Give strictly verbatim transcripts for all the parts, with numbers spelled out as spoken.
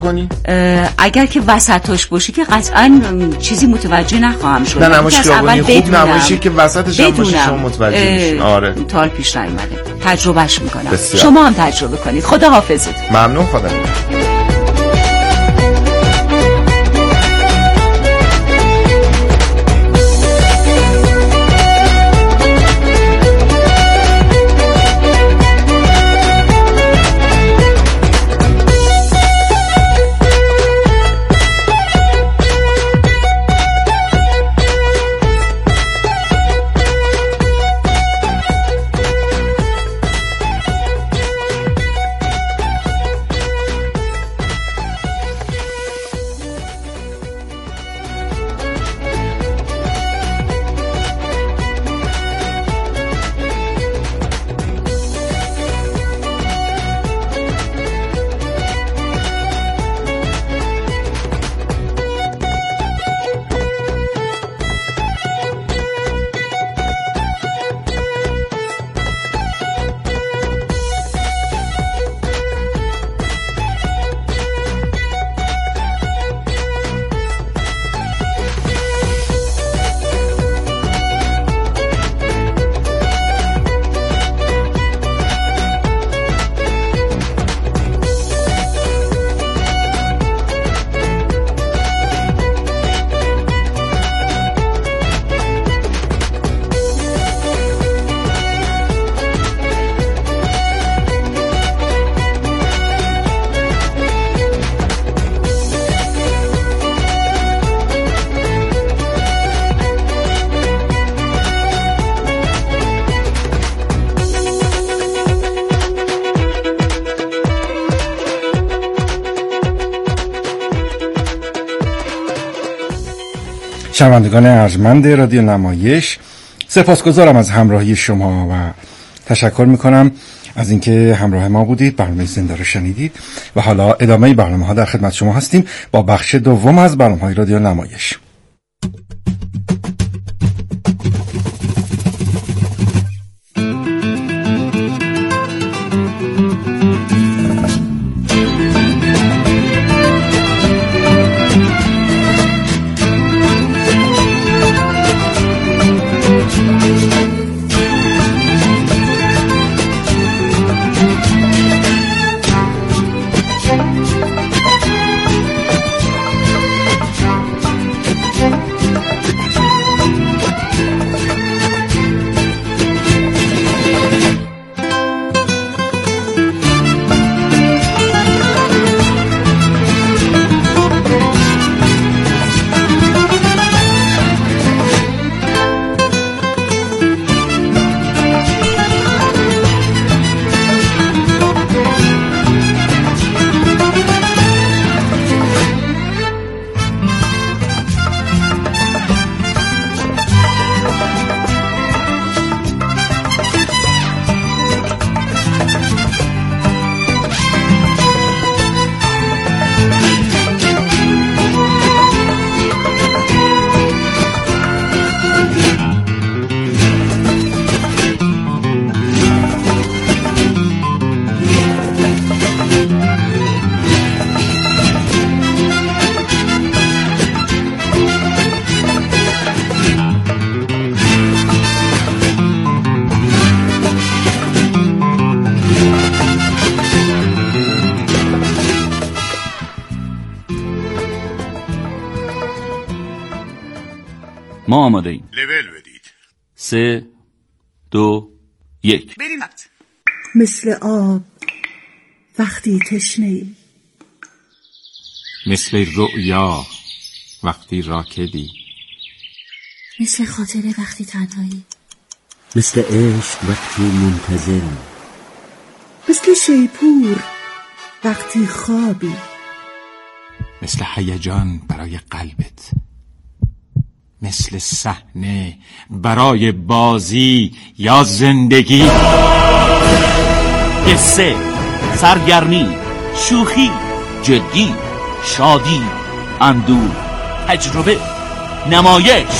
کنی؟ اگر که وسطش باشی که قطعا چیزی متوجه نخواهم شد. نه نمایش خیابانی خوب نمایشی که وسطش هم باشی شما متوجه میشین. آره تا پیش نیومده، تجربهش میکنم. شما هم تجربه کنید. خدا حافظت. ممنون. خدا شنوندگان ارجمند رادیو نمایش، سپاسگزارم از همراهی شما و تشکر میکنم از اینکه همراه ما بودید. برنامه زنده رو شنیدید و حالا ادامه برنامه ها در خدمت شما هستیم با بخش دوم از برنامه های رادیو نمایش. ما آماده ایم. لول بدید. سه دو یک بریم. مثل آب وقتی تشنه‌ای، مثل رؤیا وقتی راکدی، مثل خاطره وقتی تنهایی، مثل عشق وقتی منتظری، مثل شیپور وقتی خوابی، مثل هیجان برای قلبت، مثل صحنه برای بازی یا زندگی. قصه، سرگرمی، شوخی، جدی، شادی، اندوه، تجربه، نمایش.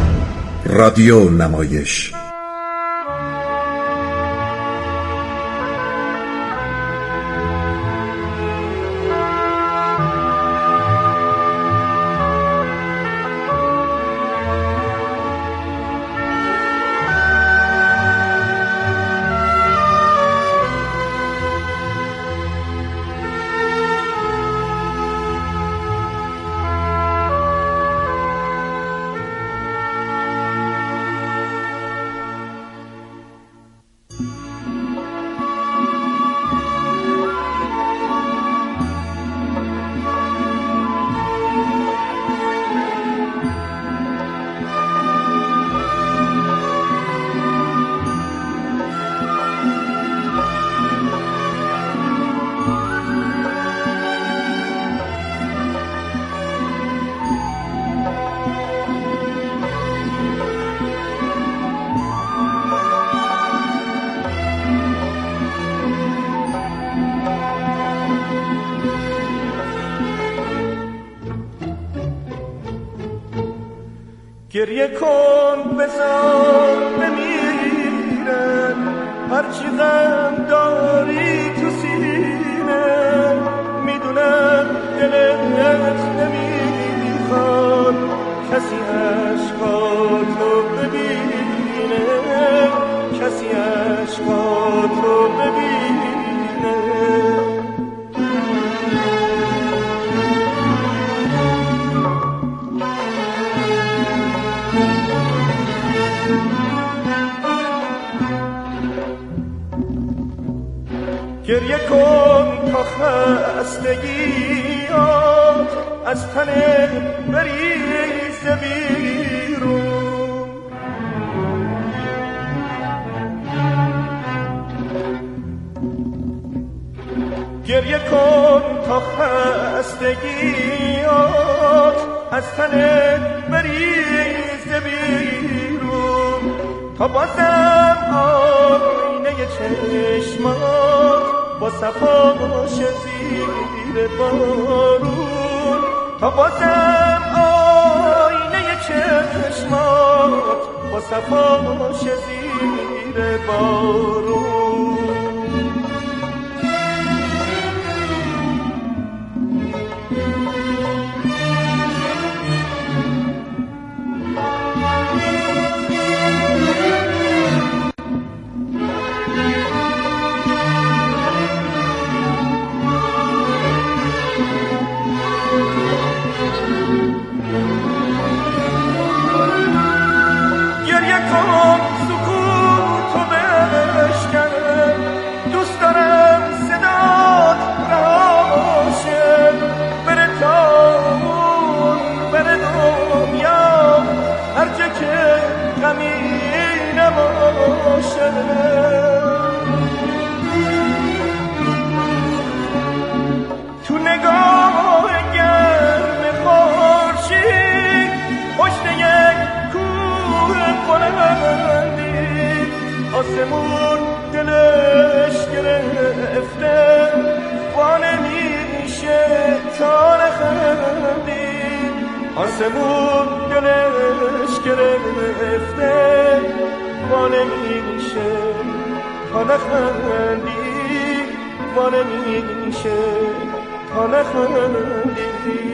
رادیو نمایش. گریه کن بذار بمیرم، هرچی غم داری تو سینه، میدونم دلت نمیخواد کسی عشقاتو ببینه، کسی عشقاتو ببینه. گریه کن تا خستگیات از تن بریزه بیرون، گریه کن تا خستگیات از تن بریزه بیرون، تا بازم آینه چشمات با صفاش زیر بارون، تا بازم آینه چشمات با صفاش زیر بارون. تو نگاه گرم خورشید پشت یک کوه بلندی، آسمون دلش گرفته وا نمیشه تا نخندی، آسمون دلش گرفته وا نمیشه تا نخندی، وا نمیشه تا نخندی.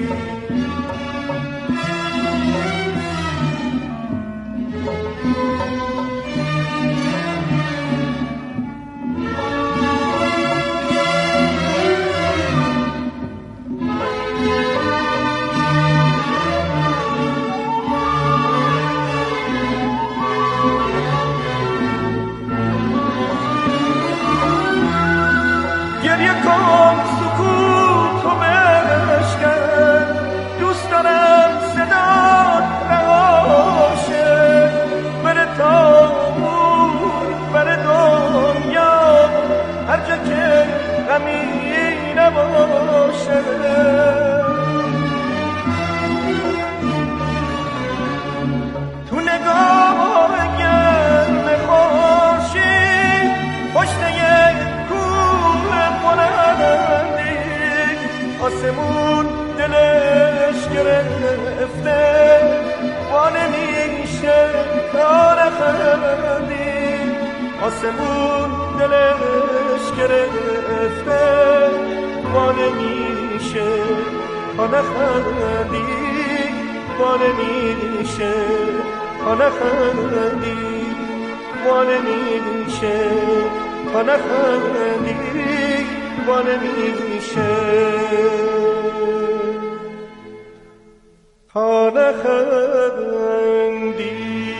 گریه کن سکوت و بشکن، دوست دارم صدات رهاشه، بره تامون بره دنیا هر جا که غمی نباشه. تو نگاه گرم خورشید پشت یک آسمون دلش گرفته وا نمیشه تا نخندی، آسمون دلش گرفته وا نمیشه تا نخندی، وا نمیشه تا نخندی، وا نمیشه تا نخندی، وا نمیشه تا نخندی.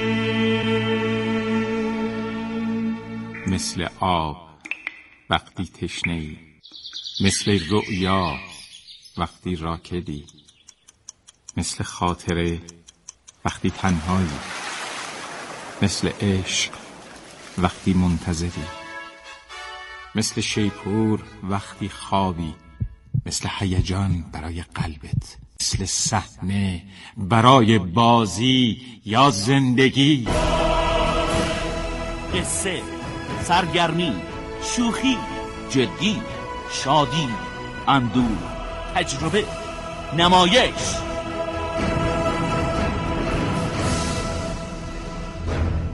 مثل آب وقتی تشنه‌ای، مثل رؤیا وقتی راکدی، مثل خاطره وقتی تنهایی، مثل عشق وقتی منتظری، مثل شیپور وقتی خوابی، مثل هیجان برای قلبت، مثل صحنه برای بازی یا زندگی. قصه، سرگرمی، شوخی، جدی، شادی، اندوه، تجربه، نمایش.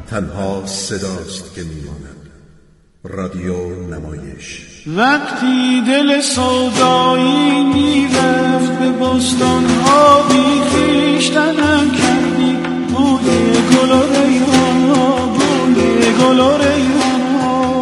تنها صداست که میماند. رادیو نمایش. وقتی دل سودایی میرفت به بستان ها بی خویشتنم کردی، بوی گل و ریحان ها، بوی گل و ریحان ها.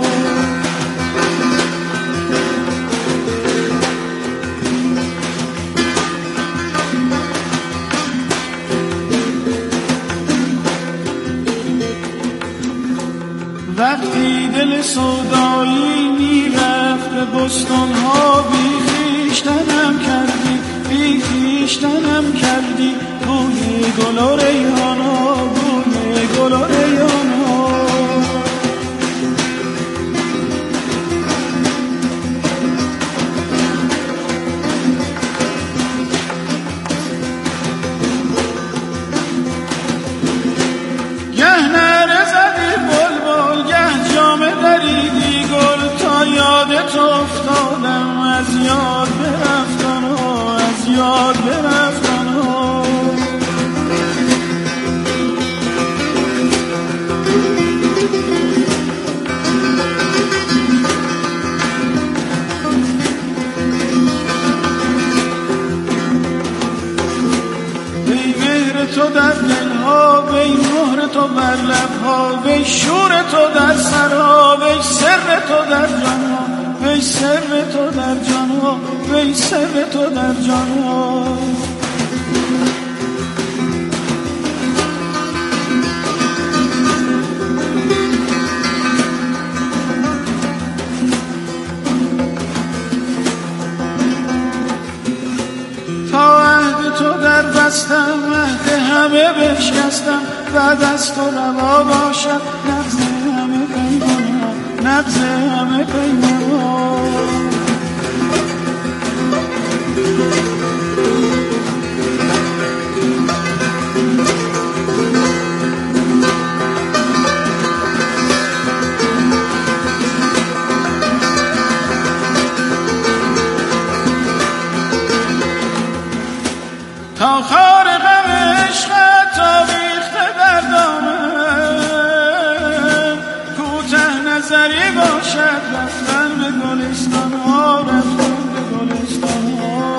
وقتی دل سودایی میرفت به بستان ها بی خویشتنم کردی، بی خویشتنم کردی، بوی گل و ریحان ها، بوی گل و ریحان ها. گه نره زدی بلبل، گه جامه دریدی گل، تا یادت افتادم از یاد برفتن ها، از یاد برفتن ها. وی مهر تو در دلها، وی مهر تو بر لبها، وی شور تو در سرها، وی سر تو در جانها، وی سر تو در جانها، وی سر تو در جانها. تا عهد تو در بستم، عهد همه بشکستم، بعد از تو روا باشد نقض همه پیمان ها، نقض همه پیمان ها. تا خار غم عشقت آویخته بر دامن، کوته نظری باشد رفتن به گلستان ها، رفتن به گلستان ها.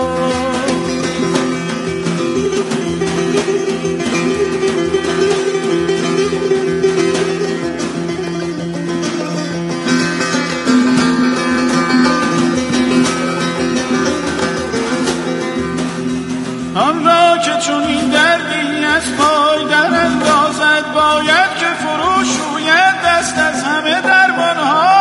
آن را که چون این دردی از پای در اندازد، باید که فرو شوید دست از همه درمان ها.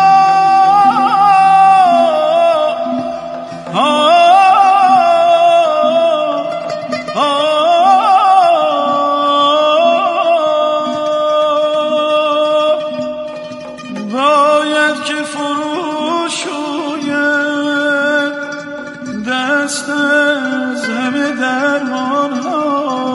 باید که فرو شوید دست از همه درمان ها.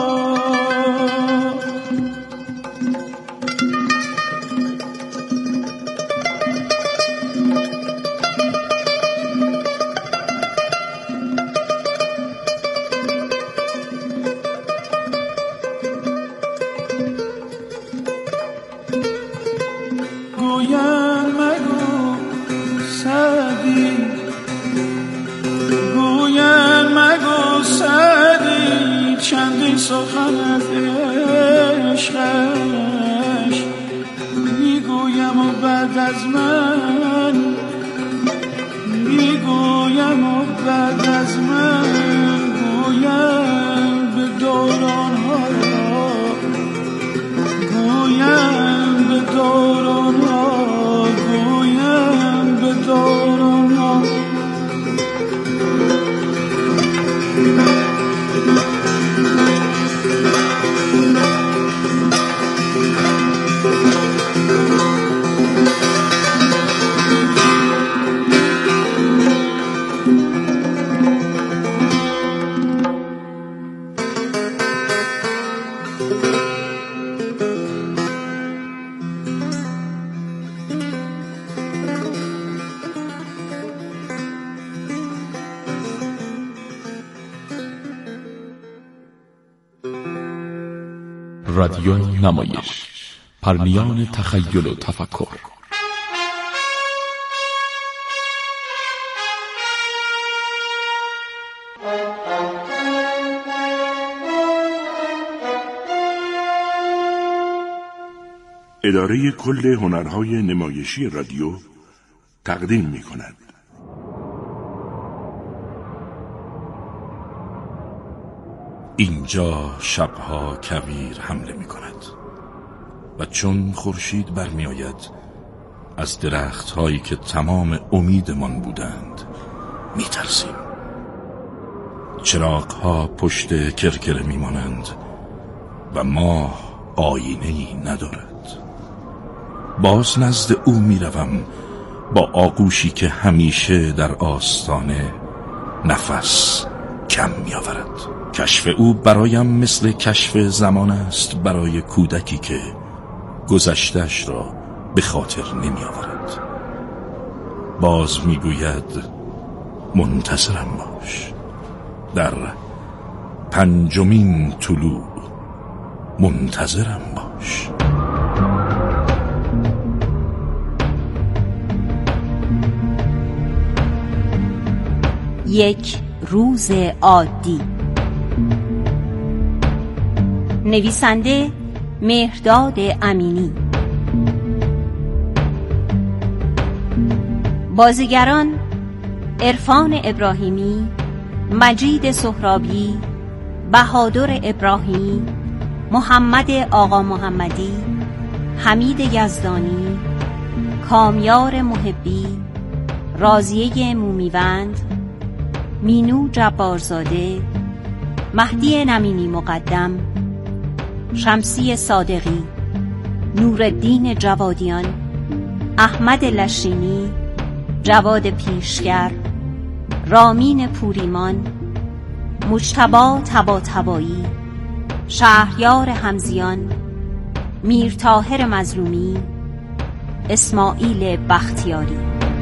گویم مگو سعدی، گویم مگو سعدی، چندین سخن از عشقش میگویم و بعد از من، میگویم و بعد از من گویم به دوران ها، گویم به دوران ها، گویم به دوران ها. رادیو نمایش پرنیان تخیل و تفکر. اداره کل هنرهای نمایشی رادیو تقدیم می کند. اینجا شبها کویر حمله می کند و چون خورشید برمی آید از درخت هایی که تمام امیدمان بودند می ترسیم. چراغ ها پشت کرکره می مانند و ماه آینه‌ای ندارد. باز نزد او می روم با آغوشی که همیشه در آستانه نفس کم می آورد. کشف او برایم مثل کشف زمان است برای کودکی که گذشته‌اش را به خاطر نمی آورد. باز می گوید منتظرم باش، در پنجمین طلوع منتظرم باش. یک روز عادی. نویسنده مهرداد امینی. بازیگران عرفان ابراهیمی، مجید سهرابی، بهادر ابراهیم، محمد آقا محمدی، حمید یزدانی، کامیار محبی، راضیه مومیوند، مینو جبارزاده، مهدی نمینی مقدم، شمسی صادقی، نورالدین جوادیان، احمد لشینی، جواد پیشگر، رامین پوریمان، مجتبی طباطبایی، شهریار حمزیان، میرطاهر مظلومی، اسماعیل بختیاری.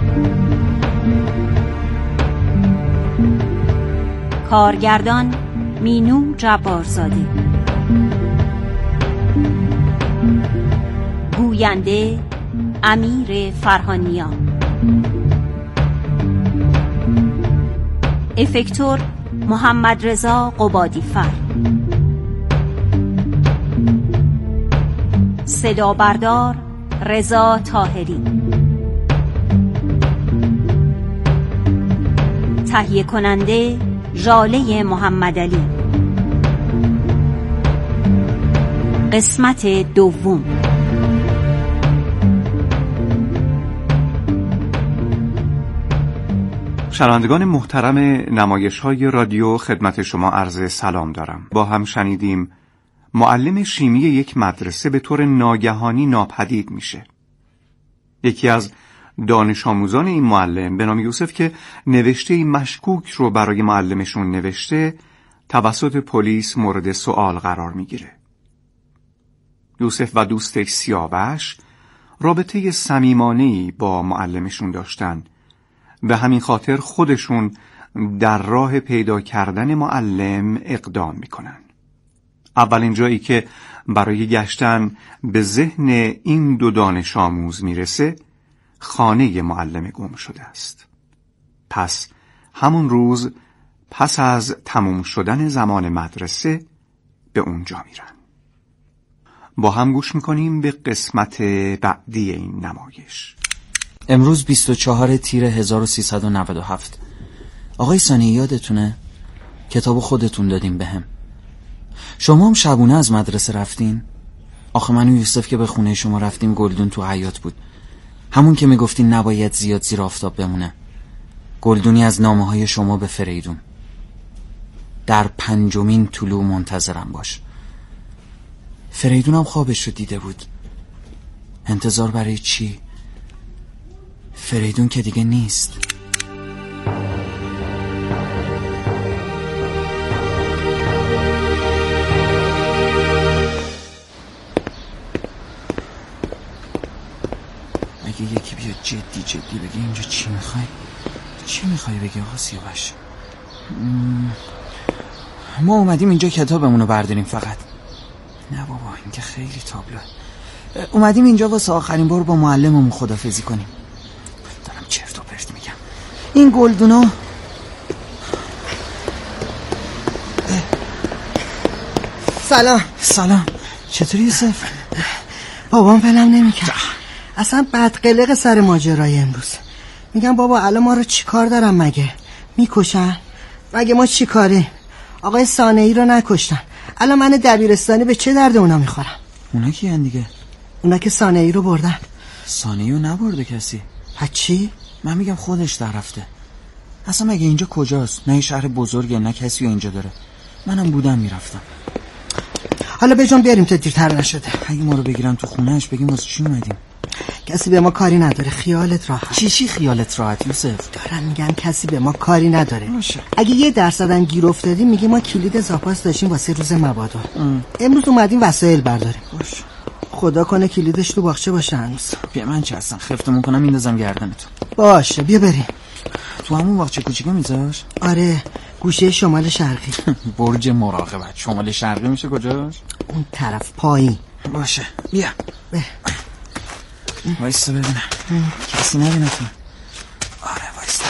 کارگردان مینو جبارزاده. گوینده امیر فرهانیان. افکتور محمد رضا قبادیفر. صدا بردار رضا طاهری. تهیه کننده ژاله محمدعلی. قسمت دوم. شنوندگان محترم نمایش‌های رادیو، خدمت شما عرض سلام دارم. با هم شنیدیم معلم شیمی یک مدرسه به طور ناگهانی ناپدید میشه. یکی از دانش آموزان این معلم به نام یوسف که نوشته مشکوک رو برای معلمشون نوشته، توسط پلیس مورد سوال قرار میگیره. یوسف و دوستش سیاوش رابطه صمیمانه‌ای با معلمشون داشتن، به همین خاطر خودشون در راه پیدا کردن معلم اقدام میکنن. اولین جایی که برای گشتن به ذهن این دو دانش آموز میرسه خانه معلم گم شده است. پس همون روز پس از تموم شدن زمان مدرسه به اونجا میرن. با هم گوش میکنیم به قسمت بعدی این نمایش. امروز بیست و چهارم تیر هزار و سیصد و نود و هفت. آقای ثانی یادتونه؟ کتابو خودتون دادیم بهم. شما هم شبونه از مدرسه رفتین؟ آخه من و یوسف که به خونه شما رفتیم گلدون تو حیاط بود، همون که میگفتین نباید زیاد زیر آفتاب بمونه. گلدونی از نامه های شما به فریدون. در پنجمین طلوع منتظرم باش. فریدونم خوابش رو دیده بود. انتظار برای چی؟ فریدون که دیگه نیست. اگه یکی بیاد جدی جدی بگه اینجا چی میخوای؟ چی میخوای بگی آقا سیاوش؟ ما اومدیم اینجا کتابمونو برداریم فقط. نه بابا این که خیلی تابلوه. اومدیم اینجا واسه آخرین بار با معلممون خدافظی کنیم. دارم چرت و پرت میگم. این گلدونا سلام. سلام. چطوری یوسف؟ بابام ولم نمیکرد. اصلا بدقلق سر ماجرای امروز. میگم بابا الان ما رو چی کار دارن مگه؟ میکشن؟ مگه ما چی کاریم؟ آقای صانعی رو نکشتن. الان من دبیرستانی به چه درد اونا میخورم؟ اونا کیان دیگه؟ اونا که صانعی رو بردن. صانعی رو نبرده کسی. چی؟ من میگم خودش در رفته. اصلا مگه اینجا کجاست؟ نه شهر بزرگه نه کسی اینجا داره. منم بودم میرفتم. حالا بجام بیاریم تا دیرتر نشده. اگه ما رو بگیرن تو خونهش بگیم واسه چی اومدیم؟ کسی به ما کاری نداره. خیالت راحت. چی چی خیالت راحت یوسف؟ دارم میگم کسی به ما کاری نداره. باشه. اگه یه درصدم گیر افتادیم میگه ما کلید زاپاس داشتیم واسه روز مبادا. امروز اومدیم وسایل برداریم. باشه. خدا کنه کلیدش تو باغچه باشه هنوز. بیا من چه هستم خفتمون کنم میندازم گردنتون. باشه بیا بریم. تو همون باغچه کوچیکه میذاش؟ آره گوشه شمال شرقی. برج مراقبت. شمال شرقی میشه کجاش؟ اون طرف پایین. باشه بیا. به وایستا ببینم کسی نبینه تو. آره وایستا.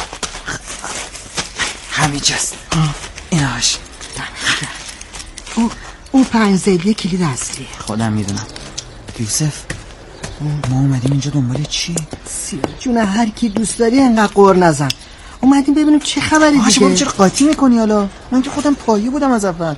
همینجاست. ایناش. اون اون پنج زیبیه کلید اصلیه. خودم میدونم. یوسف ما اومدیم اینجا دنبال چی؟ سیاه جون هر کی دوست داری انقدر قور نزن. اومدیم ببینیم چه خبری دیگه. باشه بابا چرا قاطی میکنی حالا؟ من که خودم پایه بودم از اول.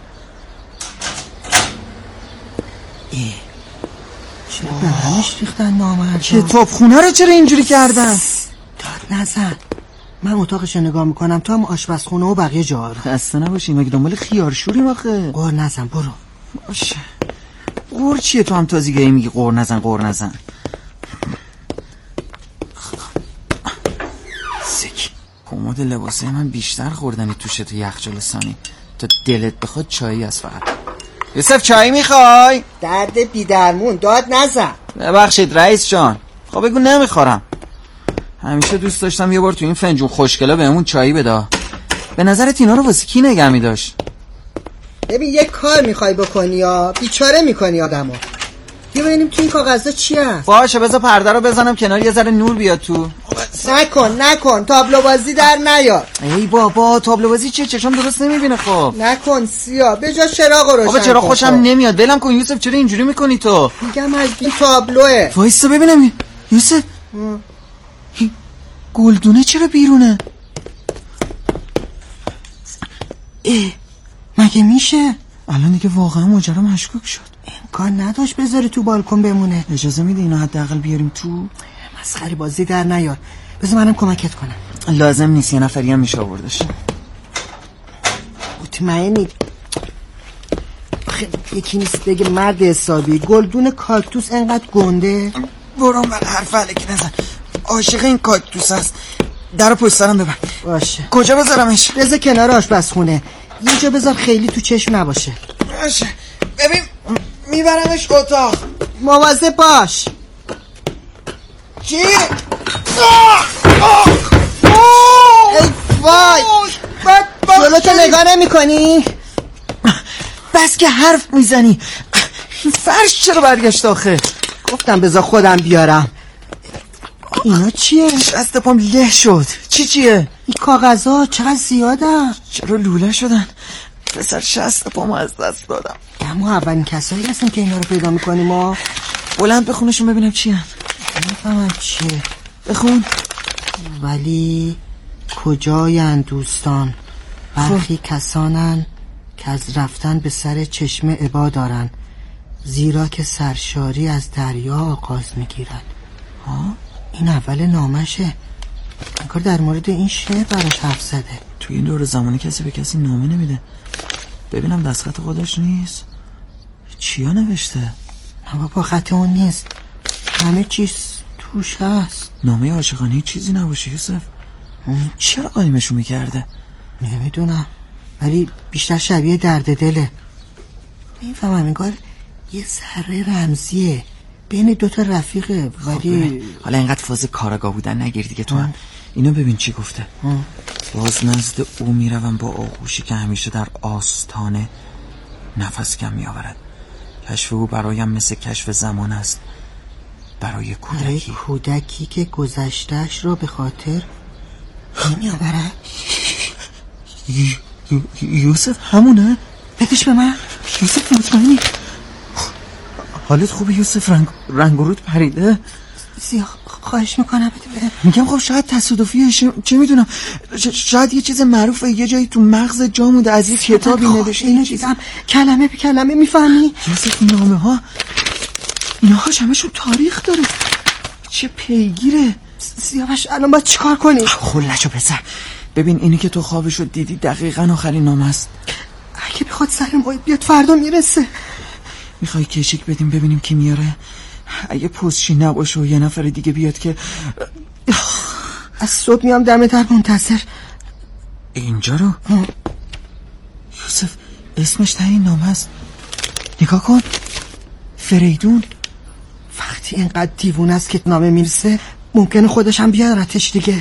ای چرا به همش ریختن نامردا؟ کتابخونه رو چرا اینجوری کردن؟ داد نزن. من اتاقش رو نگاه میکنم تو هم آشپزخونه و بقیه جا رو. خسته نباشی مگه دنبال خیارشوریم آخه؟ قور نزن برو. باشه. قور چیه تو هم تازگی میگی قور نزن قور نزن؟ سک کمد لباسه من بیشتر خوردنی توشه تو یخچال ثانی تا دلت بخواد چایی از فقط. یوسف چایی میخوای؟ درد بیدرمون داد نزن. ببخشید رئیس جان. خب بگو نمیخورم. همیشه دوست داشتم یه بار تو این فنجون خوشگلا بهمون چایی بده. به نظرت اینا رو واسه کی نگه می‌داشت؟ ببین یه کار میخوای بکنی یا بیچاره میکنی آدمو. بیا ببینیم تو این کاغذا چی هست. باشه بذار پرده رو بزنم کنار یه ذره نور بیاد تو. نکن نکن تابلو بازی در نیار. ای بابا تابلو بازی چیه؟ چشم درست نمیبینه. خب نکن سیا به جا چراغ روشن. بابا چرا خوشم نمیاد. ولم کن یوسف. چرا اینجوری میکنی تو؟ میگم از این تابلوه. وایسا ببینم یوسف. گلدونه چرا بیرونه؟ ای مگه میشه؟ الان دیگه واقعا ماجرا مشکوک شد. امکان نداشت بذاری تو بالکن بمونه. اجازه میدی اینو حداقل بیاریم تو؟ مسخره بازی در نیار. بذار منم کمکت کنم. لازم نیست یه نفری هم میشه آوردش. مطمئنی؟ یکی نیست بگه مرد حسابی گلدون کاکتوس انقدر گنده؟ برام بر حرف علکی نزن. عاشق این کاکتوس هست. درو پشت سرم ببر. باشه. کجا بذارمش؟ بذار کنار آشپزخونه. یه جا بذار خیلی تو چشم نباشه. باشه. ببین میبرمش اتاق. مواظب باش. چی؟ ای وای جلوتو نگاه نمی کنی؟ بس که حرف میزنی. این فرش چرا برگشت آخه؟ گفتم بذار خودم بیارم. اینا چیه؟ شست پام له شد. چی چیه؟ این کاغذها چقدر زیادن. چرا لوله شدن؟ پسر شست پامو از دست دادم. ما اولین کسایی هستیم که اینا رو پیدا میکنیم. ما بلند بخونشون ببینم چی هن. نفهمم چیه. بخون. ولی کجایند دوستان برخی کسانن که از رفتن به سر چشمه عبا دارن زیرا که سرشاری از دریا آغاز میگیرن. ها این اول نامشه. انگار در مورد این شعر براش حرف زده. تو این دور زمانی کسی به کسی نامه نمیده. ببینم دستخط خودش نیست. چیا نوشته؟ نه بابا خط اون نیست. همه چیز توش هست. نامه عاشقانه چیزی نباشه یوسف. چرا قایمشو میکرده؟ نمیدونم ولی بیشتر شبیه درد دله. میفهمم انگار یه ذره رمزیه بین دوتا رفیقه. ولی خب حالا اینقدر فاز کاراگاه بودن نگیر دیگه تو هم. اینو ببین چی گفته. ها. باز نزد او میروم با آغوشی که همیشه در آستانه نفس کم میآورد کشف او برایم مثل کشف زمان است برای کودکی. برای کودکی که گذشتهش را به خاطر نمی‌آورد. یوسف همونه؟ بدش به من. یوسف مطمئنی؟ حالت خوبه یوسف؟ رنگ رنگ و رود پریده؟ سیاه خواهش میکنم بده بده. میگم خب شاید تصادفیه، چه میدونم، شاید یه چیز معروفه یه جایی تو مغز جا مونده، از یه کتابی نوشته. اینو دیدم کلمه به کلمه میفهمی؟ یوسف نامه ها اینهاش همشون تاریخ داره، چه پیگیره. سیاوش الان باید چیکار کنی؟ خلشو پسر، ببین اینی که تو خوابشو دیدی دقیقاً آخرین نامه است. اگه بخواد سر ما بیاد فردا میرسه. میخوای کشیک بدیم ببینیم کی میاره؟ اگه پستچی نباشه و یه نفر دیگه بیاد که از صبح میام دم در منتظر. اینجا رو یوسف اسمش تا این نامه هست، نگاه کن. فریدون. وقتی اینقدر دیوونه است که نامه میرسه ممکنه خودش هم بیارتش دیگه.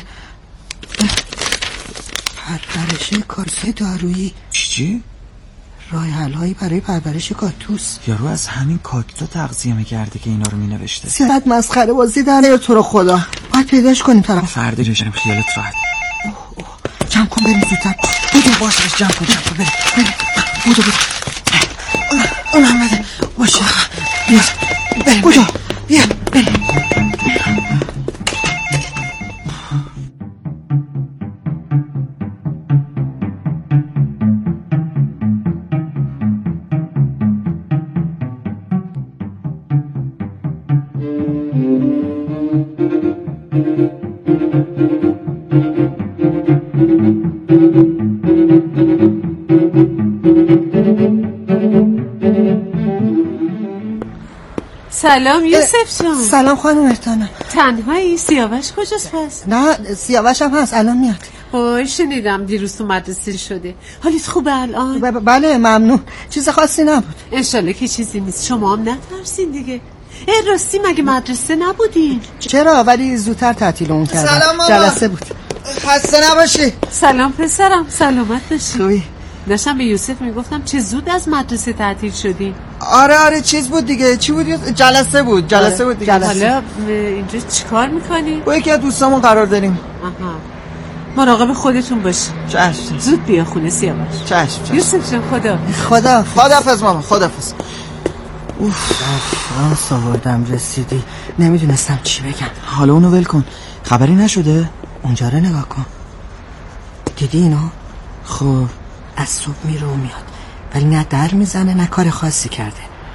پرورش کارسای دارویی. چی؟ راه حل‌هایی برای پرورش کاکتوس. یارو از همین کاکتو تغذیه می‌کرده که اینا رو مینوشته. سیادت مسخره بازی در نیار تو رو خدا. باید پیداش کنیم طرف. فردا رشم خیالت راحت. اوه اوه. جمع کن بریم زودتر. بودو باشش جمع کن جمع کن بریم. بریم. بودو بودو. اون محمد باشه. بیا. بریم. بودو. بیا. بریم. سلام یوسف جان. سلام خانم ارتانا. تنهایی؟ سیاوش کجاست پس؟ نه سیاوش هم هست الان میاد. اوه شنیدم دیروز تو مدرسه شده. حالت خوبه الان؟ ب- بله ممنون. چیز خاصی نبود. انشالله که چیزی نیست. شما هم نترسین دیگه. ای راستی مگه مدرسه نبودین؟ چرا ولی زودتر تعطیلمون کردن. سلام ماما. جلسه بود. خسته نباشی. سلام پسرم سلامت باشی. خوبی؟ داشتم به یوسف میگفتم چه زود از مدرسه تعطیل شدی. آره آره چیز بود دیگه. چی بود؟ جلسه بود جلسه بود دیگه. حالا اینجا چیکار میکنی؟ با یکی از دوستامون قرار داریم. آها مراقب خودتون باشی. چشم. زود بیا خونه سیاوش. چشم چشم. یوسف جان خدا خدا خداحافظ ماما خداحافظ. اوف فرانس آوردم رسیدی. نمیدونستم چی بگم. حالا اونو ول کن. خبری نشده؟ اونجا رو نگاه کن. دیدی اینو؟ خب از صبح میره و میاد ولی نه در میزنه نه کار خاصی کرده.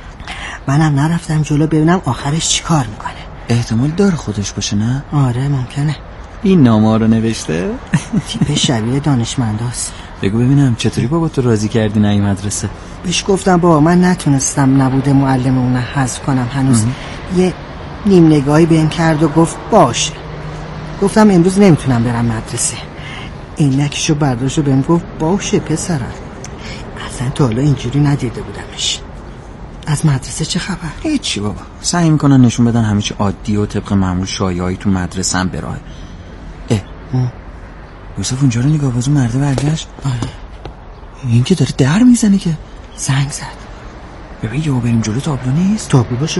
منم نرفتم جلو ببینم آخرش چی کار میکنه. احتمال داره خودش باشه نه؟ آره ممکنه. این نامه رو نوشته؟ تیپ شبیه دانشمنداست. بگو ببینم چطوری بابا تو راضی کردی نه این مدرسه؟ بهش گفتم بابا من نتونستم نبوده معلم اون حذف کنم هنوز. یه نیم نگاهی بهم کرد و گفت باشه. گفتم امروز نمیتونم برم مدرسه. عینکشو برداشت و بهم گفت باشه پسرم. اصلا تا حالا اینجوری ندیده بودمش. از مدرسه چه خبر؟ هیچی بابا. سعی میکنن نشون بدن همه چی عادی و طبق معمول شایعی تو مدرسه هم براه. اه یوسف اونجا رو نگاه باز اون مرده برگشت. آره. این که داره در میزنه که زنگ زد. ببین یا بریم جلو تابلو نیست؟ تابلو باشه